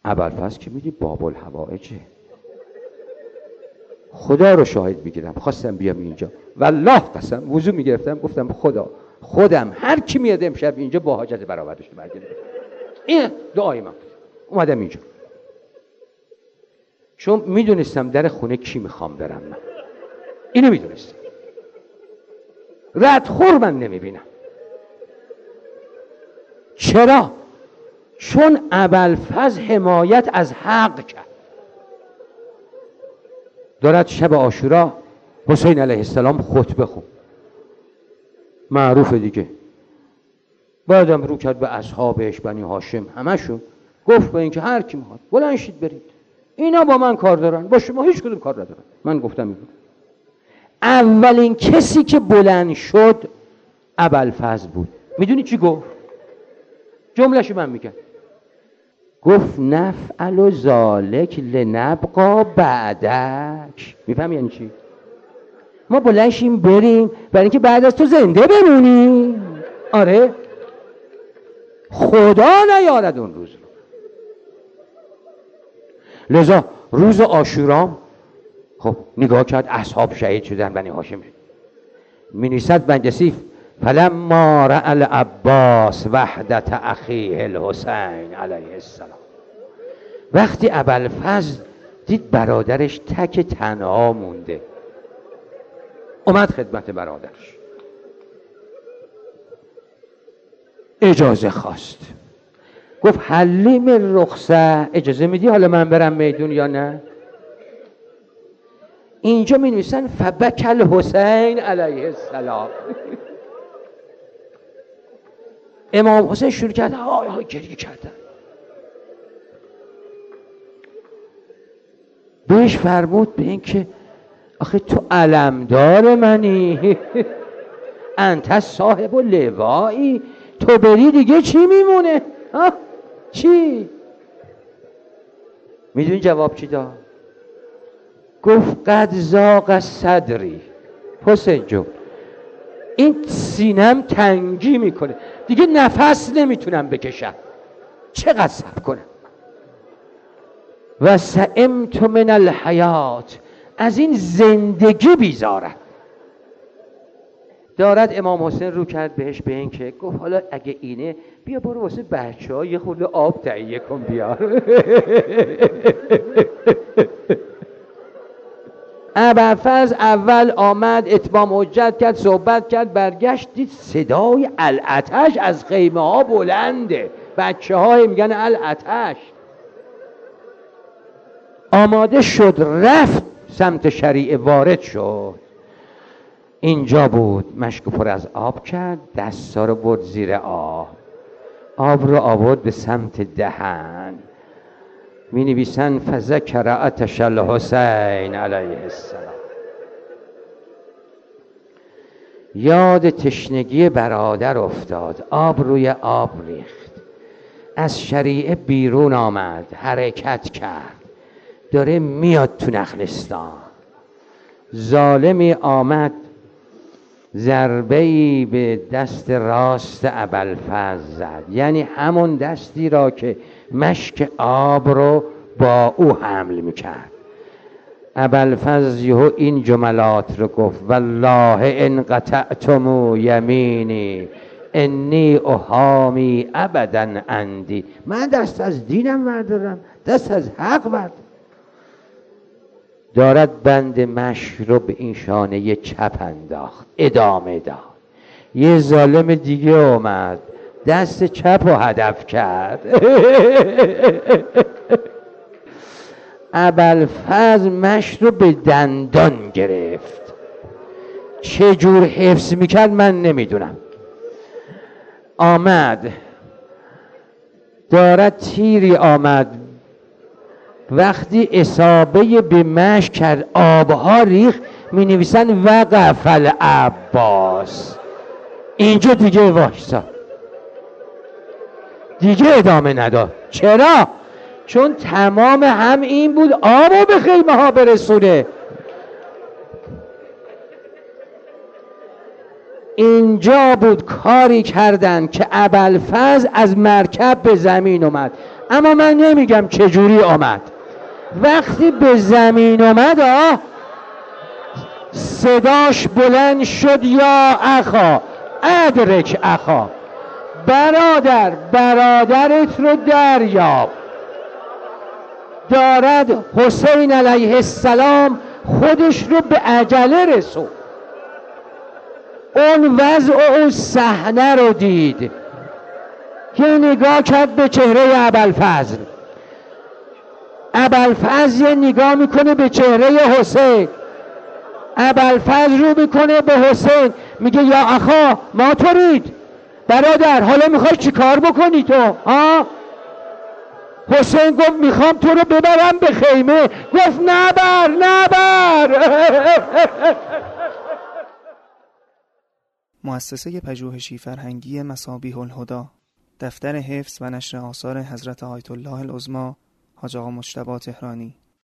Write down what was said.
ابوالفضل که میدی باب الحوائجه. خدا رو شاهد میگیرم خواستم بیام اینجا والله قسم وضو میگرفتم گفتم خدا خودم هر کی میاد امشب اینجا با حاجت برآوردش برگردم. این دعای من اومدم اینجا چون میدونستم در خونه کی میخوام برم. من اینو میدونستم. ردخور من نمیبینم. چرا؟ چون ابوالفضل حمایت از حق کرد. دارد شب عاشورا حسین علیه السلام خطبه خون، معروفه دیگه. بعدم رو کرد به اصحابش بنی هاشم همشون، گفت به این که هر کی میخواد بلند شید برید، اینا با من کار دارن، با شما هیچ کدوم کار ندارن. من گفتم این بود. اولین کسی که بلند شد ابوالفضل بود. میدونی چی گفت؟ جمله‌شو من میگم. گفت نفعل ذالک لنبقا بعدک. میفهمی یعنی چی؟ ما بلند شیم بریم برای اینکه بعد از تو زنده بمونیم. آره خدا نیارد اون روز رو. لذا روز عاشورا خب نگاه کرد اصحاب شهید شدن بنی هاشم. می‌نویسد مجلسی فلما رأى العباس وحدت اخیه الحسین علیه السلام. وقتی ابوالفضل دید برادرش تک تنها مونده اومد خدمت برادرش، اجازه خواست. گفت حلی من رخصه، اجازه میدی حالا من برم میدون یا نه؟ اینجا می نویسن فبکل حسین علیه السلام. امام حسین شروع کرد های گریه کردن. بهش فرمود به این که آخه تو علمدار منی، انت صاحب لوایی، تو بری دیگه چی میمونه؟ چی؟ میدونی جواب چی داد؟ گفت قد زاغ صدری. حسین جون این سینم تنگی میکنه دیگه، نفس نمیتونم بکشم، چقدر صبر کنم؟ و سئمت من الحیات، از این زندگی بیزارم. دارد امام حسین رو کرد بهش به این که گفت حالا اگه اینه بیا برو واسه بچه ها یه خورده آب تهیه کن بیار. ابوالفضل اول آمد اتمام حجت کرد، صحبت کرد، برگشت دید صدای العطش از خیمه ها بلنده، بچه های میگن العطش. آماده شد رفت سمت شریعه، وارد شد. اینجا بود مشک پر از آب کرد، دستا رو برد زیر آب رو آورد به سمت دهن. می نویسن فذکر عطش الحسین علیه السلام. یاد تشنگی برادر افتاد، آب روی آب ریخت، از شریعه بیرون آمد، حرکت کرد، داره میاد تو نخلستان. ظالمی آمد ضربه‌ای به دست راست ابوالفضل زد، یعنی همون دستی را که مشک آب رو با او حمل میکرد. ابوالفضل یهو این جملات رو گفت والله ان قطعتم یمینی انی احامی ابدا عندی. من دست از دینم بردارم، دست از حق بردارم. دارد بند مشک رو به این شانه چپ انداخت، ادامه داد. یه ظالم دیگه اومد دست چپ رو هدف کرد. ابوالفضل مشک رو به دندان گرفت. چه جور حفظ میکرد من نمیدونم. آمد دارد تیری آمد، وقتی اصابه به مشک کرد آبها ریخ، می نویسن وقف العباس. اینجا دیگه واشسا، دیگه ادامه نداد. چرا؟ چون تمام هم این بود آبو به خیمه ها برسونه. اینجا بود کاری کردن که ابوالفضل از مرکب به زمین اومد. اما من نمیگم چجوری آمد. وقتی به زمین اومد صداش بلند شد یا اخا ادرک اخا، برادر برادرت رو دریاب. دارد حسین علیه السلام خودش رو به عجله رسون. اون وضع اون صحنه رو دید که نگاه کرد به چهره ابوالفضل. ابوالفضل نگاه میکنه به چهره حسین. ابوالفضل رو میکنه به حسین میگه یا اخا ما ترید، برادر حالا میخوای چی کار بکنی تو؟ حسین گفت میخوام تو رو ببرم به خیمه. گفت نبر. مؤسسه پژوهشی فرهنگی مصابیح الهدی، دفتر حفظ و نشر آثار حضرت آیت الله العظمی حاج آقا مجتبی تهرانی.